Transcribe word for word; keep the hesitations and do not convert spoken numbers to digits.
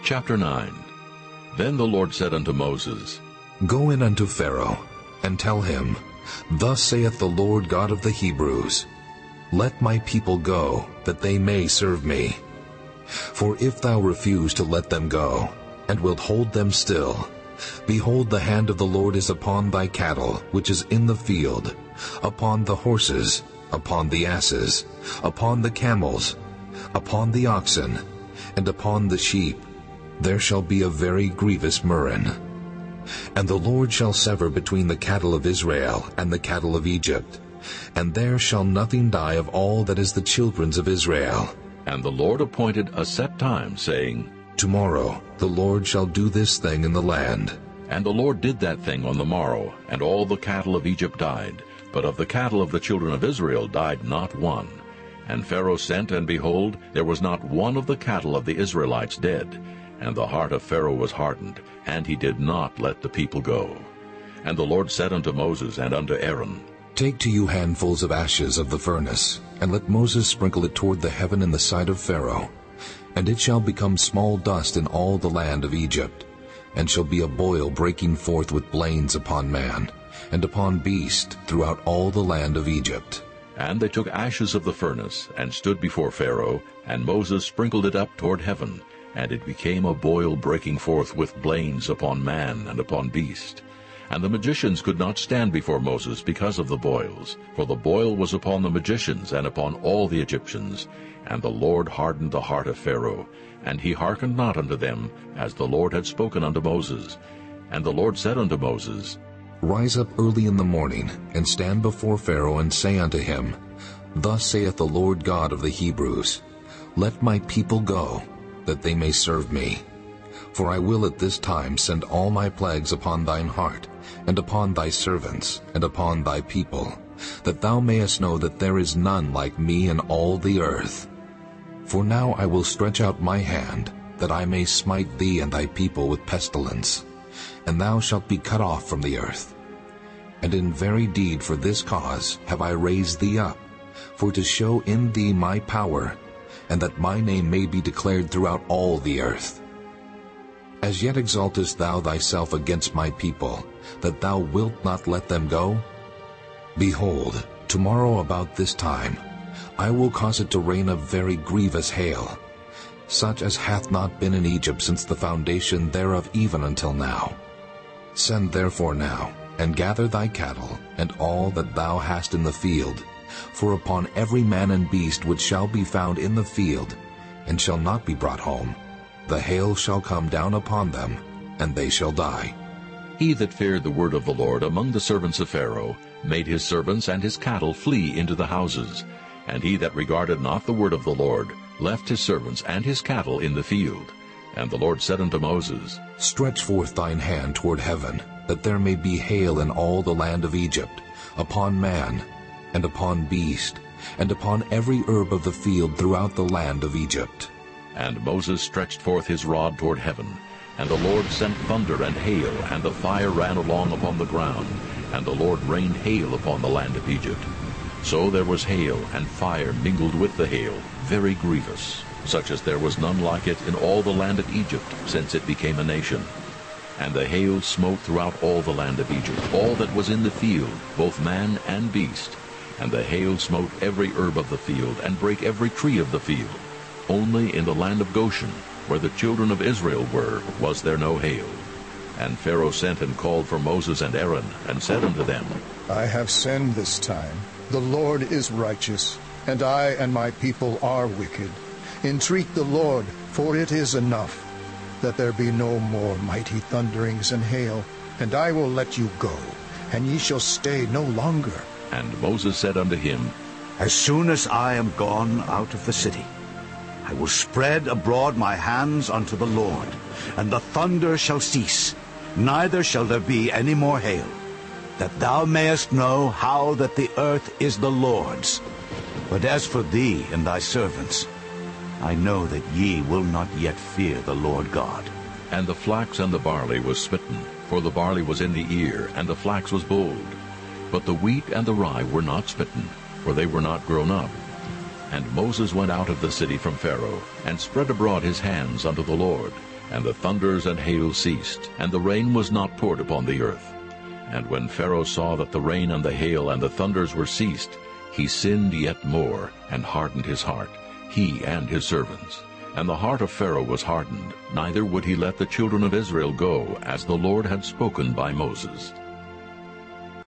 Chapter nine. Then the Lord said unto Moses, Go in unto Pharaoh, and tell him, Thus saith the Lord God of the Hebrews, Let my people go, that they may serve me. For if thou refuse to let them go, and wilt hold them still, behold, the hand of the Lord is upon thy cattle, which is in the field, upon the horses, upon the asses, upon the camels, upon the oxen, and upon the sheep. There shall be a very grievous murrain. And the Lord shall sever between the cattle of Israel and the cattle of Egypt, and there shall nothing die of all that is the children's of Israel. And the Lord appointed a set time, saying, Tomorrow the Lord shall do this thing in the land. And the Lord did that thing on the morrow, and all the cattle of Egypt died, but of the cattle of the children of Israel died not one. And Pharaoh sent, and behold, there was not one of the cattle of the Israelites dead. And the heart of Pharaoh was hardened, and he did not let the people go. And the Lord said unto Moses and unto Aaron, Take to you handfuls of ashes of the furnace, and let Moses sprinkle it toward the heaven in the sight of Pharaoh. And it shall become small dust in all the land of Egypt, and shall be a boil breaking forth with blains upon man, and upon beast throughout all the land of Egypt. And they took ashes of the furnace, and stood before Pharaoh, and Moses sprinkled it up toward heaven, and it became a boil breaking forth with blains upon man and upon beast. And the magicians could not stand before Moses because of the boils, for the boil was upon the magicians and upon all the Egyptians. And the Lord hardened the heart of Pharaoh, and he hearkened not unto them, as the Lord had spoken unto Moses. And the Lord said unto Moses, Rise up early in the morning, and stand before Pharaoh, and say unto him, Thus saith the Lord God of the Hebrews, Let my people go, that they may serve me. For I will at this time send all my plagues upon thine heart, and upon thy servants, and upon thy people, that thou mayest know that there is none like me in all the earth. For now I will stretch out my hand, that I may smite thee and thy people with pestilence, and thou shalt be cut off from the earth. And in very deed for this cause have I raised thee up, for to show in thee my power, and that my name may be declared throughout all the earth. As yet exaltest thou thyself against my people, that thou wilt not let them go? Behold, tomorrow about this time I will cause it to rain a very grievous hail, such as hath not been in Egypt since the foundation thereof even until now. Send therefore now, and gather thy cattle, and all that thou hast in the field, for upon every man and beast which shall be found in the field, and shall not be brought home, the hail shall come down upon them, and they shall die. He that feared the word of the Lord among the servants of Pharaoh made his servants and his cattle flee into the houses. And he that regarded not the word of the Lord left his servants and his cattle in the field. And the Lord said unto Moses, Stretch forth thine hand toward heaven, that there may be hail in all the land of Egypt, upon man, and upon beast, and upon every herb of the field throughout the land of Egypt. And Moses stretched forth his rod toward heaven, and the Lord sent thunder and hail, and the fire ran along upon the ground, and the Lord rained hail upon the land of Egypt. So there was hail and fire mingled with the hail, very grievous, such as there was none like it in all the land of Egypt, since it became a nation. And the hail smote throughout all the land of Egypt, all that was in the field, both man and beast. And the hail smote every herb of the field, and brake every tree of the field. Only in the land of Goshen, where the children of Israel were, was there no hail. And Pharaoh sent and called for Moses and Aaron, and said unto them, I have sinned this time. The Lord is righteous, and I and my people are wicked. Entreat the Lord, for it is enough, that there be no more mighty thunderings and hail, and I will let you go, and ye shall stay no longer. And Moses said unto him, As soon as I am gone out of the city, I will spread abroad my hands unto the Lord, and the thunder shall cease, neither shall there be any more hail, that thou mayest know how that the earth is the Lord's. But as for thee and thy servants, I know that ye will not yet fear the Lord God. And the flax and the barley was smitten, for the barley was in the ear, and the flax was bold. But the wheat and the rye were not smitten, for they were not grown up. And Moses went out of the city from Pharaoh, and spread abroad his hands unto the Lord. And the thunders and hail ceased, and the rain was not poured upon the earth. And when Pharaoh saw that the rain and the hail and the thunders were ceased, he sinned yet more, and hardened his heart, he and his servants. And the heart of Pharaoh was hardened, neither would he let the children of Israel go, as the Lord had spoken by Moses.